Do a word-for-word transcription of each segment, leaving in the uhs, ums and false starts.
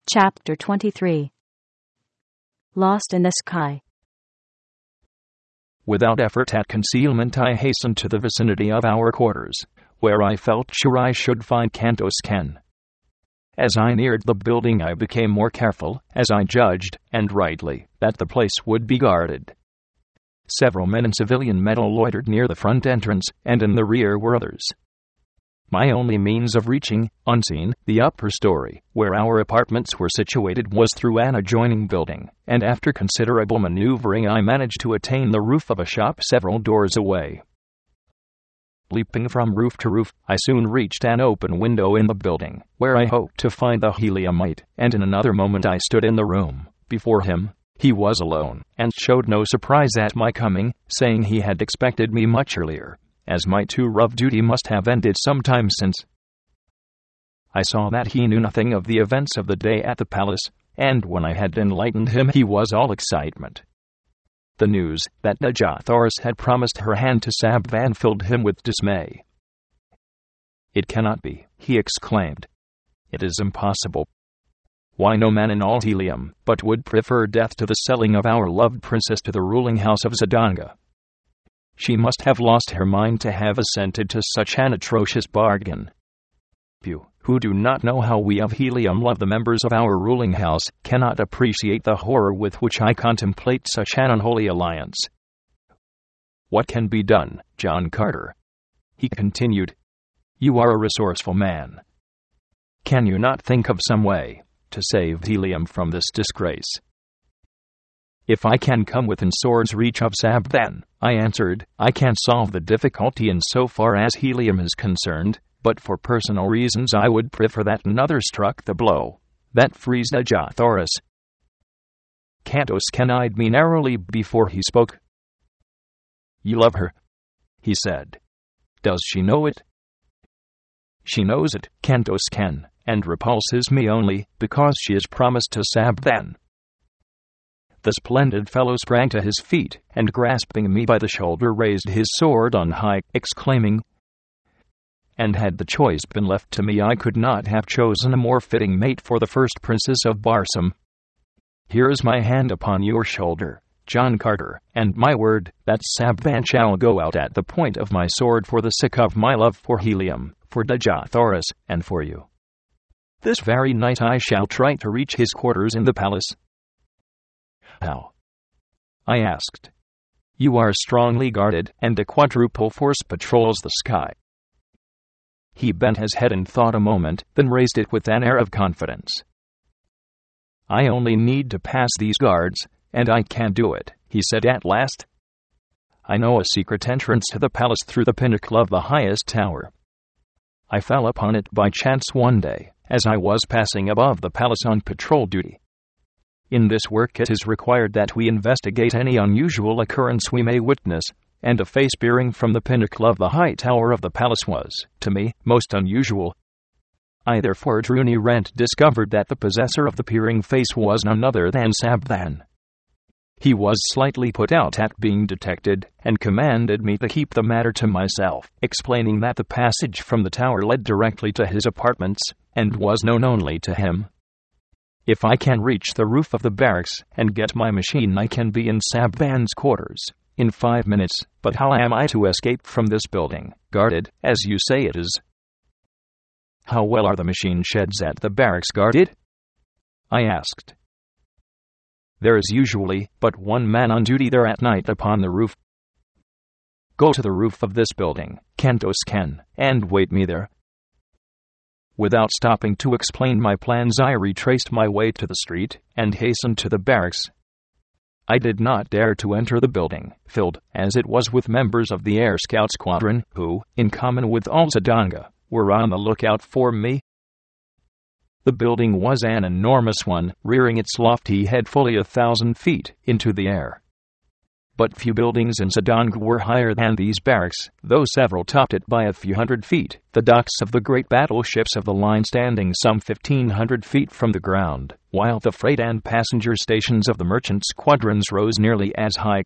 Chapter twenty-three. Lost in the Sky. Without effort at concealment, I hastened to the vicinity of our quarters, where I felt sure I should find Kantos Ken. As I neared the building, I became more careful, as I judged, and rightly, that the place would be guarded. Several men in civilian metal loitered near the front entrance, and in the rear were others. My only means of reaching, unseen, the upper story, where our apartments were situated, was through an adjoining building, and after considerable maneuvering I managed to attain the roof of a shop several doors away. Leaping from roof to roof, I soon reached an open window in the building, where I hoped to find the heliumite, and in another moment I stood in the room. Before him, he was alone, and showed no surprise at my coming, saying he had expected me much earlier, as my tour of duty must have ended some time since. I saw that he knew nothing of the events of the day at the palace, and when I had enlightened him he was all excitement. The news that Dejah Thoris had promised her hand to Sabvan filled him with dismay. "It cannot be," he exclaimed. "It is impossible. Why, no man in all Helium but would prefer death to the selling of our loved princess to the ruling house of Zidanga. She must have lost her mind to have assented to such an atrocious bargain. You, who do not know how we of Helium love the members of our ruling house, cannot appreciate the horror with which I contemplate such an unholy alliance. What can be done, John Carter?" he continued. "You are a resourceful man. Can you not think of some way to save Helium from this disgrace?" "If I can come within sword's reach of Sabvan," I answered, "I can solve the difficulty in so far as Helium is concerned, but for personal reasons I would prefer that another struck the blow that frees Dejah Thoris." Kantos Ken eyed me narrowly before he spoke. "You love her," he said. "Does she know it?" "She knows it, Kantos Ken, and repulses me only because she is promised to Sabvan." The splendid fellow sprang to his feet, and grasping me by the shoulder raised his sword on high, exclaiming, "And had the choice been left to me, I could not have chosen a more fitting mate for the first princess of Barsoom. Here is my hand upon your shoulder, John Carter, and my word that Sabvan shall go out at the point of my sword for the sake of my love for Helium, for Dejah Thoris, and for you. This very night I shall try to reach his quarters in the palace." "How?" I asked. "You are strongly guarded, and a quadruple force patrols the sky." He bent his head and thought a moment, then raised it with an air of confidence. "I only need to pass these guards, and I can do it," he said at last. "I know a secret entrance to the palace through the pinnacle of the highest tower. I fell upon it by chance one day, as I was passing above the palace on patrol duty. In this work it is required that we investigate any unusual occurrence we may witness, and a face peering from the pinnacle of the high tower of the palace was, to me, most unusual. I therefore drew near and discovered that the possessor of the peering face was none other than Sabvan. He was slightly put out at being detected, and commanded me to keep the matter to myself, explaining that the passage from the tower led directly to his apartments, and was known only to him. If I can reach the roof of the barracks and get my machine, I can be in Sabvan's quarters in five minutes, but how am I to escape from this building, guarded, as you say it is?" "How well are the machine sheds at the barracks guarded?" I asked. "There is usually but one man on duty there at night upon the roof. Go to the roof of this building, Kantos Ken, and wait me there." Without stopping to explain my plans, I retraced my way to the street, and hastened to the barracks. I did not dare to enter the building, filled, as it was, with members of the Air Scout Squadron, who, in common with all Zidanga, were on the lookout for me. The building was an enormous one, rearing its lofty head fully a thousand feet into the air. But few buildings in Zidanga were higher than these barracks, though several topped it by a few hundred feet, the docks of the great battleships of the line standing some fifteen hundred feet from the ground, while the freight and passenger stations of the merchant squadrons rose nearly as high.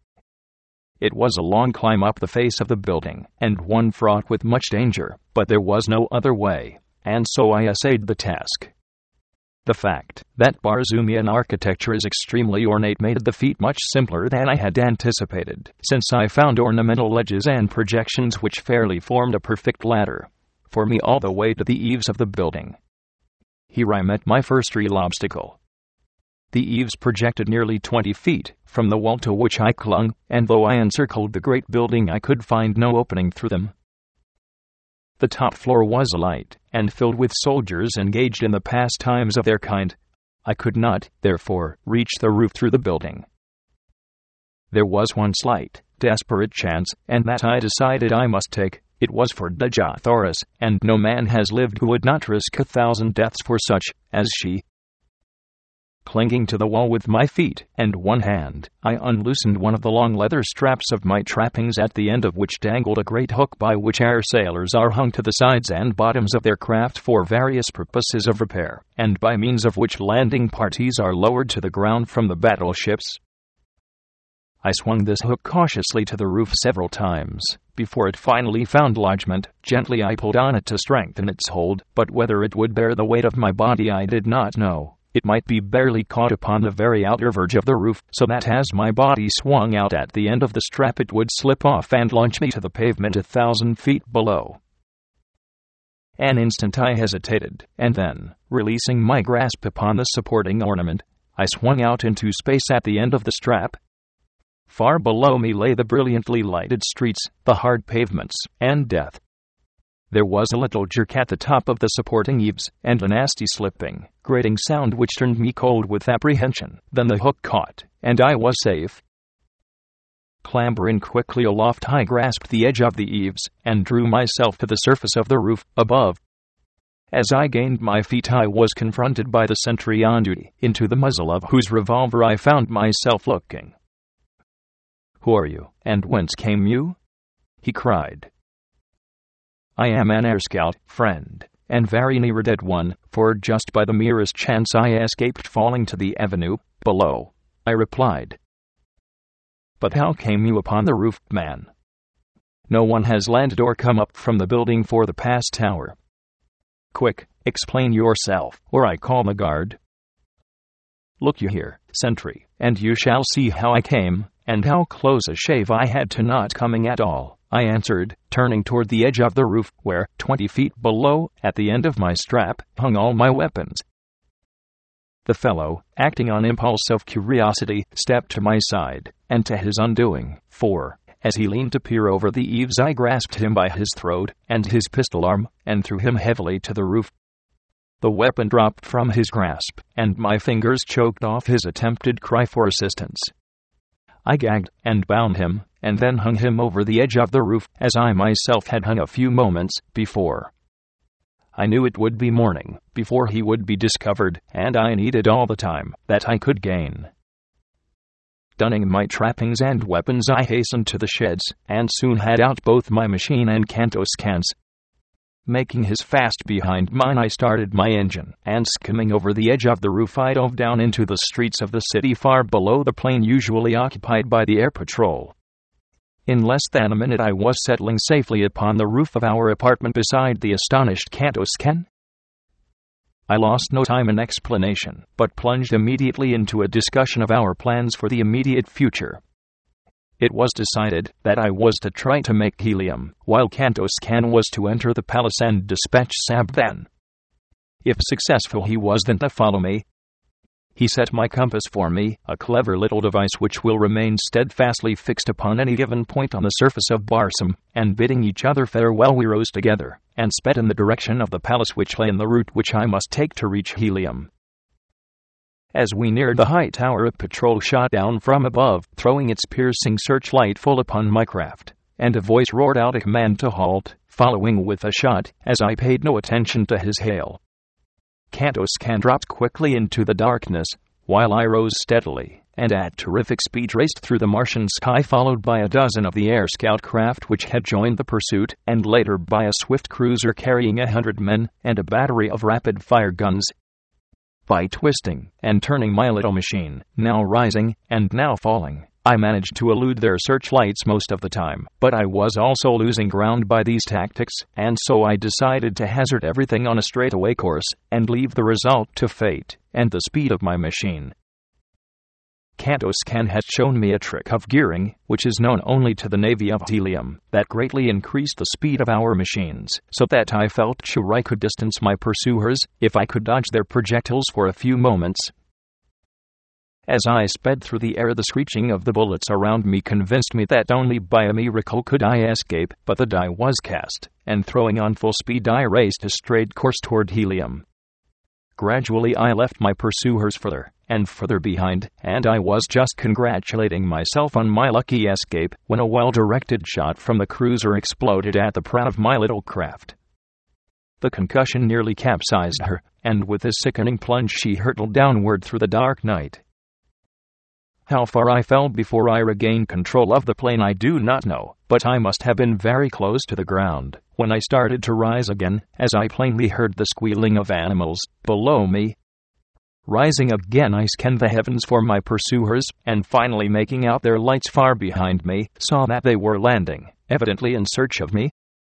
It was a long climb up the face of the building, and one fraught with much danger, but there was no other way, and so I essayed the task. The fact that Barzumian architecture is extremely ornate made the feat much simpler than I had anticipated, since I found ornamental ledges and projections which fairly formed a perfect ladder for me all the way to the eaves of the building. Here I met my first real obstacle. The eaves projected nearly twenty feet from the wall to which I clung, and though I encircled the great building, I could find no opening through them. The top floor was alight and filled with soldiers engaged in the pastimes of their kind. I could not, therefore, reach the roof through the building. There was one slight, desperate chance, and that I decided I must take. It was for Dejathoris, and no man has lived who would not risk a thousand deaths for such as she. Clinging to the wall with my feet and one hand, I unloosened one of the long leather straps of my trappings, at the end of which dangled a great hook by which air sailors are hung to the sides and bottoms of their craft for various purposes of repair, and by means of which landing parties are lowered to the ground from the battleships. I swung this hook cautiously to the roof several times before it finally found lodgment. Gently I pulled on it to strengthen its hold, but whether it would bear the weight of my body I did not know. It might be barely caught upon the very outer verge of the roof, so that as my body swung out at the end of the strap it would slip off and launch me to the pavement a thousand feet below. An instant I hesitated, and then, releasing my grasp upon the supporting ornament, I swung out into space at the end of the strap. Far below me lay the brilliantly lighted streets, the hard pavements, and death. There was a little jerk at the top of the supporting eaves, and a nasty slipping, grating sound which turned me cold with apprehension. Then the hook caught, and I was safe. Clambering quickly aloft, I grasped the edge of the eaves, and drew myself to the surface of the roof above. As I gained my feet I was confronted by the sentry on duty, into the muzzle of whose revolver I found myself looking. "Who are you, and whence came you?" he cried. "I am an air scout, friend, and very near a dead one, for just by the merest chance I escaped falling to the avenue below," I replied. "But how came you upon the roof, man? No one has landed or come up from the building for the past hour. Quick, explain yourself, or I call the guard." "Look you here, sentry, and you shall see how I came, and how close a shave I had to not coming at all," I answered, turning toward the edge of the roof, where, twenty feet below, at the end of my strap, hung all my weapons. The fellow, acting on impulse of curiosity, stepped to my side, and to his undoing, for, as he leaned to peer over the eaves, I grasped him by his throat and his pistol arm, and threw him heavily to the roof. The weapon dropped from his grasp, and my fingers choked off his attempted cry for assistance. I gagged and bound him, and then hung him over the edge of the roof, as I myself had hung a few moments before. I knew it would be morning before he would be discovered, and I needed all the time that I could gain. Donning my trappings and weapons, I hastened to the sheds, and soon had out both my machine and Kantos cans. Making his fast behind mine, I started my engine, and skimming over the edge of the roof I dove down into the streets of the city far below the plain usually occupied by the air patrol. In less than a minute I was settling safely upon the roof of our apartment beside the astonished Kantos Ken. I lost no time in explanation, but plunged immediately into a discussion of our plans for the immediate future. It was decided that I was to try to make helium, while Kantos Kan was to enter the palace and dispatch Sabthan. If successful, he was then to follow me. He set my compass for me, a clever little device which will remain steadfastly fixed upon any given point on the surface of Barsum, and bidding each other farewell we rose together, and sped in the direction of the palace, which lay in the route which I must take to reach helium. As we neared the high tower, a patrol shot down from above, throwing its piercing searchlight full upon my craft, and a voice roared out a command to halt, following with a shot, as I paid no attention to his hail. Kantos Kan dropped quickly into the darkness, while I rose steadily, and at terrific speed raced through the Martian sky, followed by a dozen of the air scout craft which had joined the pursuit, and later by a swift cruiser carrying a hundred men, and a battery of rapid-fire guns. By twisting and turning my little machine, now rising and now falling, I managed to elude their searchlights most of the time, but I was also losing ground by these tactics, and so I decided to hazard everything on a straightaway course and leave the result to fate and the speed of my machine. Kanto-scan had shown me a trick of gearing, which is known only to the Navy of Helium, that greatly increased the speed of our machines, so that I felt sure I could distance my pursuers if I could dodge their projectiles for a few moments. As I sped through the air, the screeching of the bullets around me convinced me that only by a miracle could I escape, but the die was cast, and throwing on full speed I raced a straight course toward Helium. Gradually I left my pursuers further and further behind, and I was just congratulating myself on my lucky escape when a well-directed shot from the cruiser exploded at the prow of my little craft. The concussion nearly capsized her, and with a sickening plunge she hurtled downward through the dark night. How far I fell before I regained control of the plane I do not know, but I must have been very close to the ground when I started to rise again, as I plainly heard the squealing of animals below me. Rising again, I scanned the heavens for my pursuers, and finally making out their lights far behind me, saw that they were landing, evidently in search of me.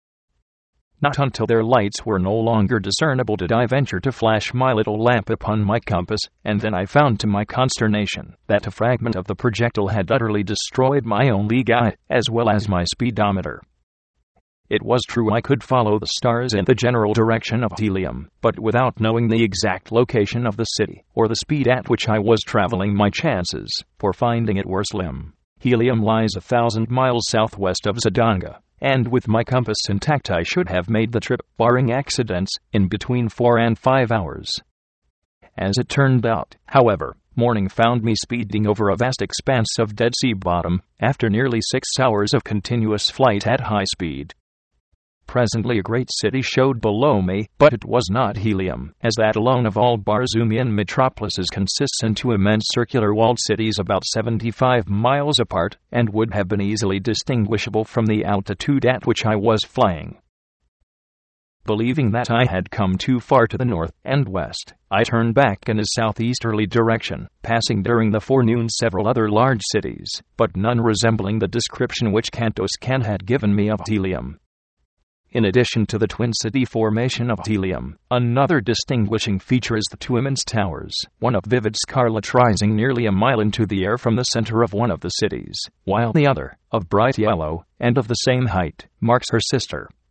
Not until their lights were no longer discernible did I venture to flash my little lamp upon my compass, and then I found to my consternation that a fragment of the projectile had utterly destroyed my only guide, as well as my speedometer. It was true I could follow the stars in the general direction of Helium, but without knowing the exact location of the city, or the speed at which I was traveling, my chances for finding it were slim. Helium lies a thousand miles southwest of Zodanga, and with my compass intact I should have made the trip, barring accidents, in between four and five hours. As it turned out, however, morning found me speeding over a vast expanse of dead sea bottom, after nearly six hours of continuous flight at high speed. Presently a great city showed below me, but it was not Helium, as that alone of all Barzumian metropolises consists in two immense circular walled cities about seventy-five miles apart, and would have been easily distinguishable from the altitude at which I was flying. Believing that I had come too far to the north and west, I turned back in a southeasterly direction, passing during the forenoon several other large cities, but none resembling the description which Kanto-scan had given me of Helium. In addition to the twin city formation of Helium, another distinguishing feature is the two immense towers, one of vivid scarlet rising nearly a mile into the air from the center of one of the cities, while the other, of bright yellow, and of the same height, marks her sister,